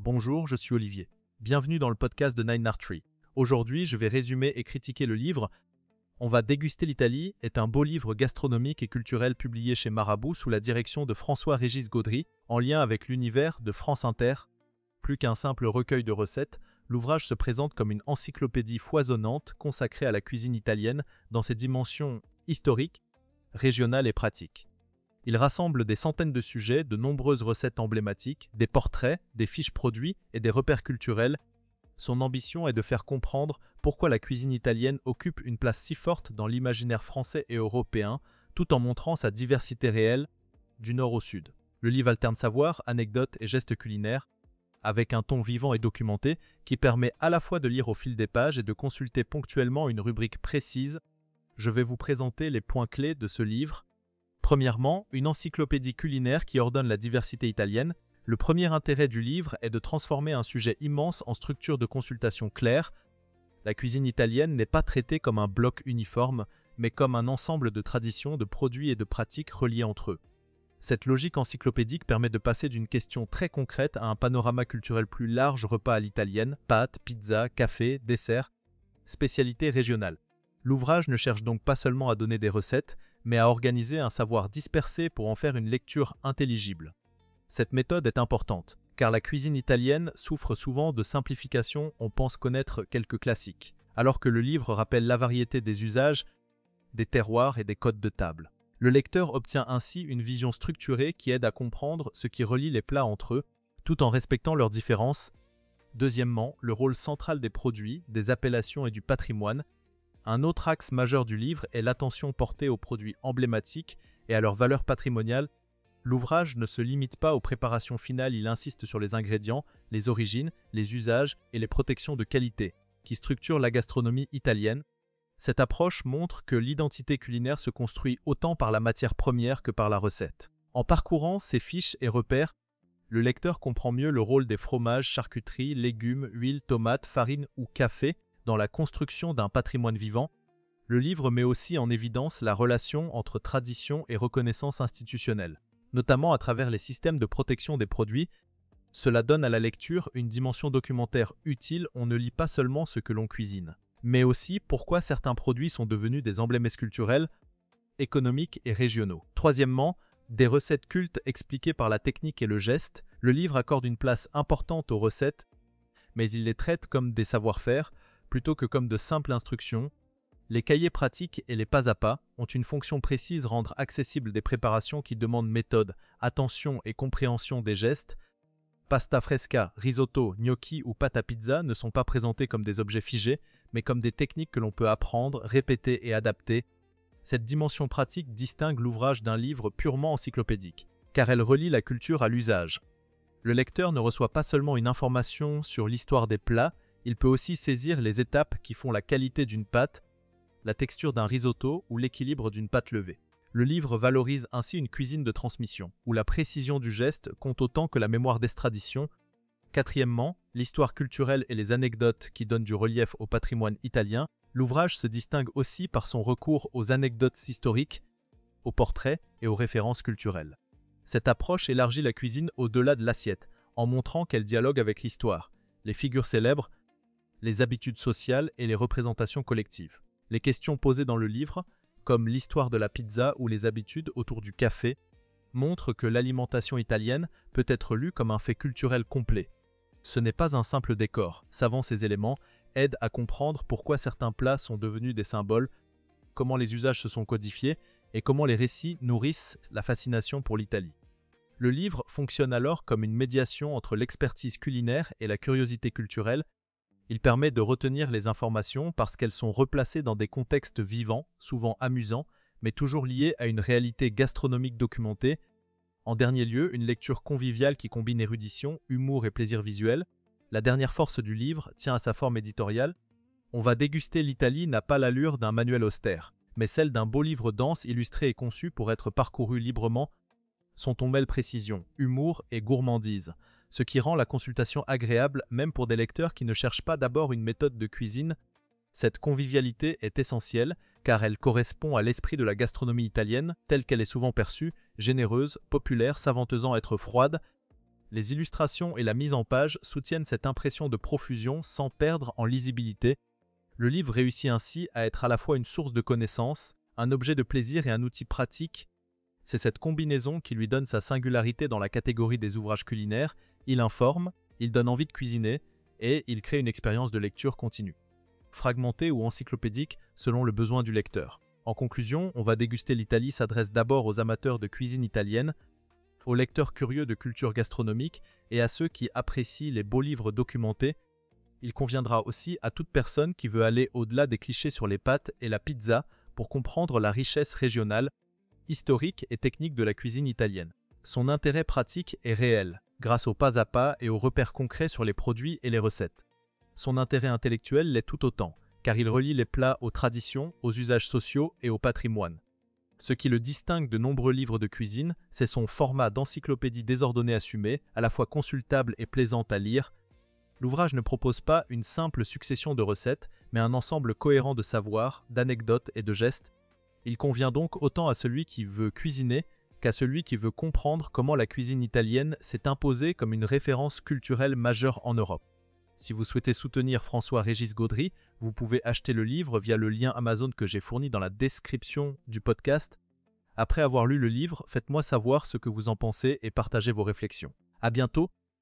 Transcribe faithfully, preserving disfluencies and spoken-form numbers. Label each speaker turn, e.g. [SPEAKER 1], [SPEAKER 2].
[SPEAKER 1] Bonjour, je suis Olivier. Bienvenue dans le podcast de Nine Art Tree. Aujourd'hui, je vais résumer et critiquer le livre « On va déguster l'Italie » est un beau livre gastronomique et culturel publié chez Marabout sous la direction de François-Régis Gaudry, en lien avec l'univers de France Inter. Plus qu'un simple recueil de recettes, l'ouvrage se présente comme une encyclopédie foisonnante consacrée à la cuisine italienne dans ses dimensions historiques, régionales et pratiques. Il rassemble des centaines de sujets, de nombreuses recettes emblématiques, des portraits, des fiches produits et des repères culturels. Son ambition est de faire comprendre pourquoi la cuisine italienne occupe une place si forte dans l'imaginaire français et européen, tout en montrant sa diversité réelle, du nord au sud. Le livre alterne savoir, anecdotes et gestes culinaires, avec un ton vivant et documenté qui permet à la fois de lire au fil des pages et de consulter ponctuellement une rubrique précise. Je vais vous présenter les points clés de ce livre. Premièrement, une encyclopédie culinaire qui ordonne la diversité italienne. Le premier intérêt du livre est de transformer un sujet immense en structure de consultation claire. La cuisine italienne n'est pas traitée comme un bloc uniforme, mais comme un ensemble de traditions, de produits et de pratiques reliés entre eux. Cette logique encyclopédique permet de passer d'une question très concrète à un panorama culturel plus large, repas à l'italienne, pâtes, pizzas, café, desserts, spécialités régionales. L'ouvrage ne cherche donc pas seulement à donner des recettes, mais à organiser un savoir dispersé pour en faire une lecture intelligible. Cette méthode est importante, car la cuisine italienne souffre souvent de simplification, on pense connaître quelques classiques, alors que le livre rappelle la variété des usages, des terroirs et des codes de table. Le lecteur obtient ainsi une vision structurée qui aide à comprendre ce qui relie les plats entre eux, tout en respectant leurs différences. Deuxièmement, le rôle central des produits, des appellations et du patrimoine. Un autre axe majeur du livre est l'attention portée aux produits emblématiques et à leur valeur patrimoniale. L'ouvrage ne se limite pas aux préparations finales, il insiste sur les ingrédients, les origines, les usages et les protections de qualité, qui structurent la gastronomie italienne. Cette approche montre que l'identité culinaire se construit autant par la matière première que par la recette. En parcourant ces fiches et repères, le lecteur comprend mieux le rôle des fromages, charcuteries, légumes, huiles, tomates, farine ou café dans la construction d'un patrimoine vivant. Le livre met aussi en évidence la relation entre tradition et reconnaissance institutionnelle, notamment à travers les systèmes de protection des produits. Cela donne à la lecture une dimension documentaire utile, on ne lit pas seulement ce que l'on cuisine, mais aussi pourquoi certains produits sont devenus des emblèmes culturels, économiques et régionaux. Troisièmement, des recettes cultes expliquées par la technique et le geste. Le livre accorde une place importante aux recettes, mais il les traite comme des savoir-faire, plutôt que comme de simples instructions. Les cahiers pratiques et les pas à pas ont une fonction précise, rendre accessibles des préparations qui demandent méthode, attention et compréhension des gestes. Pasta fresca, risotto, gnocchi ou pâte à pizza ne sont pas présentés comme des objets figés, mais comme des techniques que l'on peut apprendre, répéter et adapter. Cette dimension pratique distingue l'ouvrage d'un livre purement encyclopédique, car elle relie la culture à l'usage. Le lecteur ne reçoit pas seulement une information sur l'histoire des plats, il peut aussi saisir les étapes qui font la qualité d'une pâte, la texture d'un risotto ou l'équilibre d'une pâte levée. Le livre valorise ainsi une cuisine de transmission, où la précision du geste compte autant que la mémoire des traditions. Quatrièmement, l'histoire culturelle et les anecdotes qui donnent du relief au patrimoine italien. L'ouvrage se distingue aussi par son recours aux anecdotes historiques, aux portraits et aux références culturelles. Cette approche élargit la cuisine au-delà de l'assiette, en montrant qu'elle dialogue avec l'histoire, les figures célèbres, les habitudes sociales et les représentations collectives. Les questions posées dans le livre, comme l'histoire de la pizza ou les habitudes autour du café, montrent que l'alimentation italienne peut être lue comme un fait culturel complet. Ce n'est pas un simple décor. Savant ces éléments aide à comprendre pourquoi certains plats sont devenus des symboles, comment les usages se sont codifiés et comment les récits nourrissent la fascination pour l'Italie. Le livre fonctionne alors comme une médiation entre l'expertise culinaire et la curiosité culturelle. Il permet de retenir les informations parce qu'elles sont replacées dans des contextes vivants, souvent amusants, mais toujours liés à une réalité gastronomique documentée. En dernier lieu, une lecture conviviale qui combine érudition, humour et plaisir visuel. La dernière force du livre tient à sa forme éditoriale. On va déguster l'Italie n'a pas l'allure d'un manuel austère, mais celle d'un beau livre dense, illustré et conçu pour être parcouru librement. Son ton mêle précision, humour et gourmandise, ce qui rend la consultation agréable même pour des lecteurs qui ne cherchent pas d'abord une méthode de cuisine. Cette convivialité est essentielle car elle correspond à l'esprit de la gastronomie italienne telle qu'elle est souvent perçue, généreuse, populaire, s'avantisant être froide. Les illustrations et la mise en page soutiennent cette impression de profusion sans perdre en lisibilité. Le livre réussit ainsi à être à la fois une source de connaissances, un objet de plaisir et un outil pratique. C'est cette combinaison qui lui donne sa singularité dans la catégorie des ouvrages culinaires. Il informe, il donne envie de cuisiner et il crée une expérience de lecture continue, fragmentée ou encyclopédique selon le besoin du lecteur. En conclusion, On va déguster l'Italie s'adresse d'abord aux amateurs de cuisine italienne, aux lecteurs curieux de culture gastronomique et à ceux qui apprécient les beaux livres documentés. Il conviendra aussi à toute personne qui veut aller au-delà des clichés sur les pâtes et la pizza pour comprendre la richesse régionale, historique et technique de la cuisine italienne. Son intérêt pratique est réel, grâce au pas à pas et aux repères concrets sur les produits et les recettes. Son intérêt intellectuel l'est tout autant, car il relie les plats aux traditions, aux usages sociaux et au patrimoine. Ce qui le distingue de nombreux livres de cuisine, c'est son format d'encyclopédie désordonnée assumée, à la fois consultable et plaisante à lire. L'ouvrage ne propose pas une simple succession de recettes, mais un ensemble cohérent de savoirs, d'anecdotes et de gestes. Il convient donc autant à celui qui veut cuisiner qu'à celui qui veut comprendre comment la cuisine italienne s'est imposée comme une référence culturelle majeure en Europe. Si vous souhaitez soutenir François-Régis Gaudry, vous pouvez acheter le livre via le lien Amazon que j'ai fourni dans la description du podcast. Après avoir lu le livre, faites-moi savoir ce que vous en pensez et partagez vos réflexions. À bientôt